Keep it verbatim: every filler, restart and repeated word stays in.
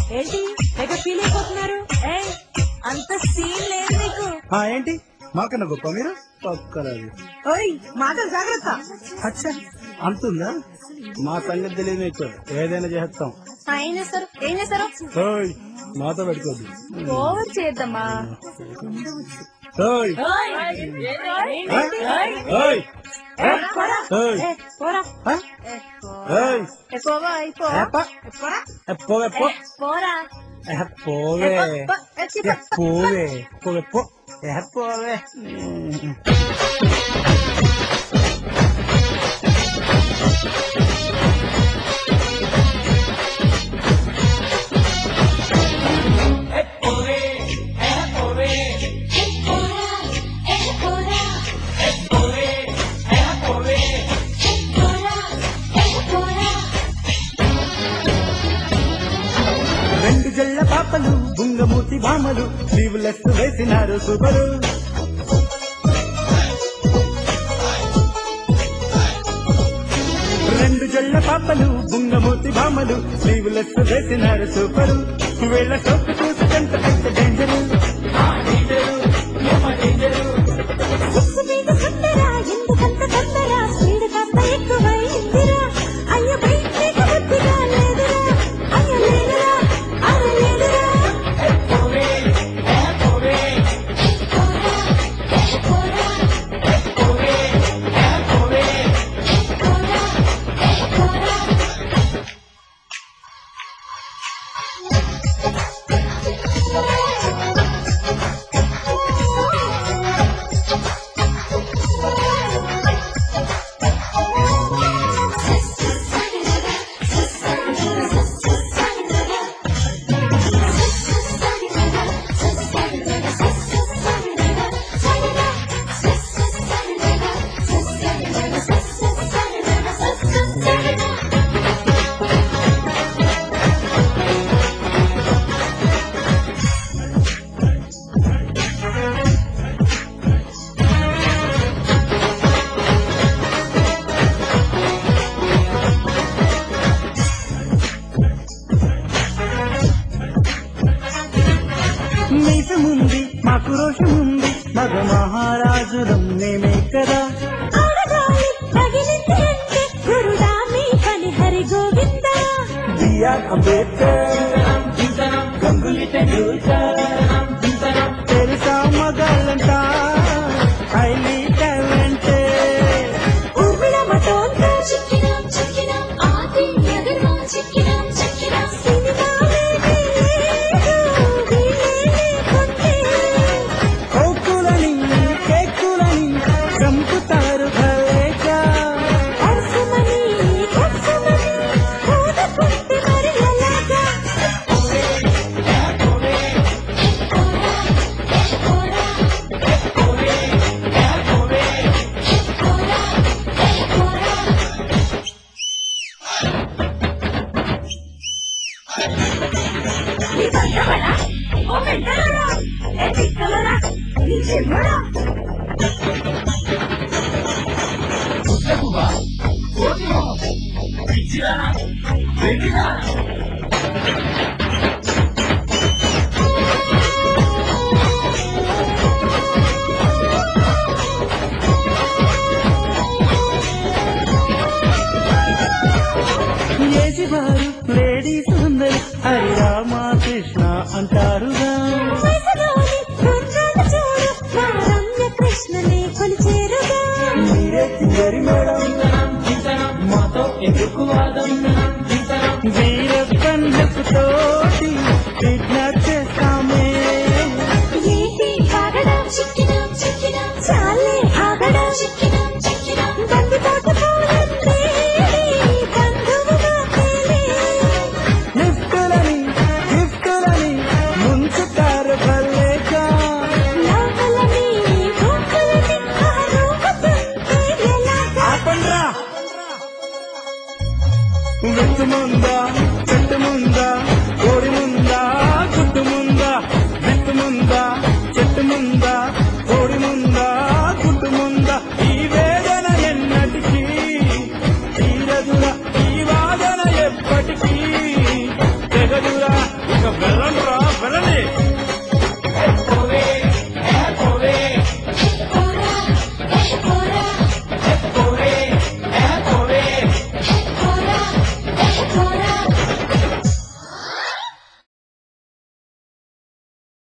ఏంటి తెగ ఫీల్ అయిపోతున్నారు? అంత సీన్ లేదు నీకు. ఏంటి మాకన్నా గొప్ప మీరు? పక్కరాదు. ఓయ్ మాటలు జాగ్రత్త. అచ్చా అంతుందా? మా సంగతి తెలియదు మీకు. ఏదైనా చేస్తాం. ఏం చేస్తారు ఏం చేస్తారు? ఓయ్ మాతో పెట్టుకోద్దు. ఓవర్ చేద్దామా? ఓయ్ ఓయ్ పోవే పోవే పోవే. రెండు జల్ల పాపలు బుంగమూతి భామలు స్లీవ్లెస్ వేసినారు సూపరు. రెండు జల్ల పాపలు బుంగమూతి భామలు స్లీవ్లెస్ వేసినారు సూపరు. వీళ్ళ సోపు చూసుకంత పెద్ద డేంజరు. మీసముంది మాకు రోషముంది మగ మహారాజులం మేమే కదా. బిఆర్ అంబేద్కర్ గంగులీ టెండూల్కర్ తెలుసా మగాళ్ళంట హైలీ టాలెంటెడ్. ఏసివారు లేడీస్ అందరు హరి రామ కృష్ణ అంటారుగా. మీరే తింగరి మేడం మాతో ఎందుకు వాదం. వీరప్పన్నకు తోటి కిడ్నాప్ చేస్తామే. విత్తు ముందా చెట్టు ముందా కోడి ముందా గుడ్డు ముందా విత్తు ముందా చెట్టు ముందా